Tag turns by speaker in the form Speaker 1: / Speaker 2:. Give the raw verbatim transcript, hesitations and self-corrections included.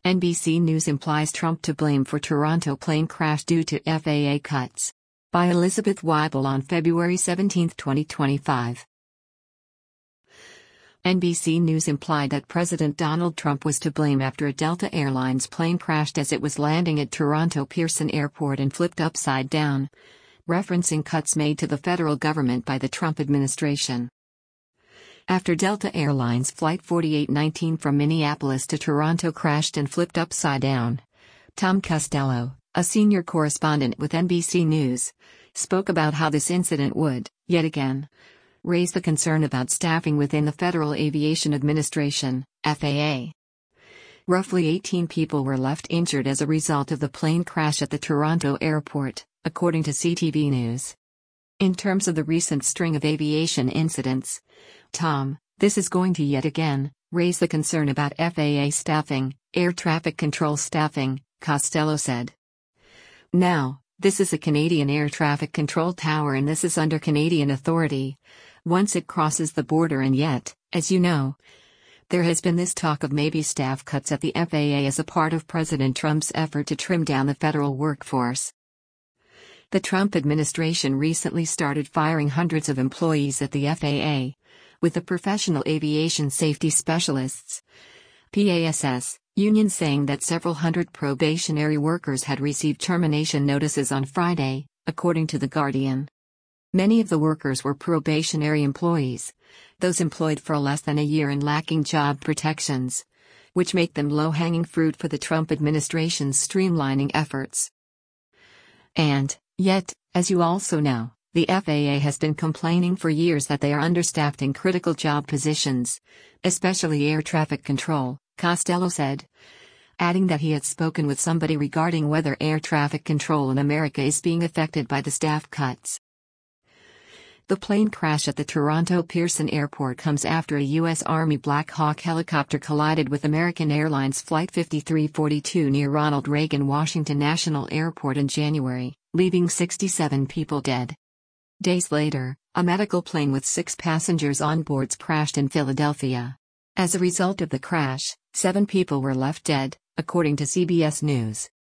Speaker 1: N B C News implies Trump to blame for Toronto plane crash due to F A A cuts. By Elizabeth Weibel on February seventeenth, twenty twenty-five. N B C News implied that President Donald Trump was to blame after a Delta Airlines plane crashed as it was landing at Toronto Pearson Airport and flipped upside down, referencing cuts made to the federal government by the Trump administration. After Delta Airlines Flight forty-eight nineteen from Minneapolis to Toronto crashed and flipped upside down, Tom Costello, a senior correspondent with N B C News, spoke about how this incident would, yet again, raise the concern about staffing within the Federal Aviation Administration, F A A. Roughly eighteen people were left injured as a result of the plane crash at the Toronto airport, according to C T V News. In terms of the recent string of aviation incidents, Tom, this is going to yet again raise the concern about F A A staffing, air traffic control staffing, Costello said. Now, this is a Canadian air traffic control tower and this is under Canadian authority once it crosses the border, and yet, as you know, there has been this talk of maybe staff cuts at the F A A as a part of President Trump's effort to trim down the federal workforce. The Trump administration recently started firing hundreds of employees at the F A A, with the Professional Aviation Safety Specialists, P A S S, union saying that several hundred probationary workers had received termination notices on Friday, according to The Guardian. Many of the workers were probationary employees, those employed for less than a year and lacking job protections, which make them low-hanging fruit for the Trump administration's streamlining efforts. And, yet, as you also know, the F A A has been complaining for years that they are understaffed in critical job positions, especially air traffic control, Costello said, adding that he had spoken with somebody regarding whether air traffic control in America is being affected by the staff cuts. The plane crash at the Toronto Pearson Airport comes after a U S Army Black Hawk helicopter collided with American Airlines Flight fifty-three forty-two near Ronald Reagan Washington National Airport in January, leaving sixty-seven people dead. Days later, a medical plane with six passengers on board crashed in Philadelphia. As a result of the crash, seven people were left dead, according to C B S News.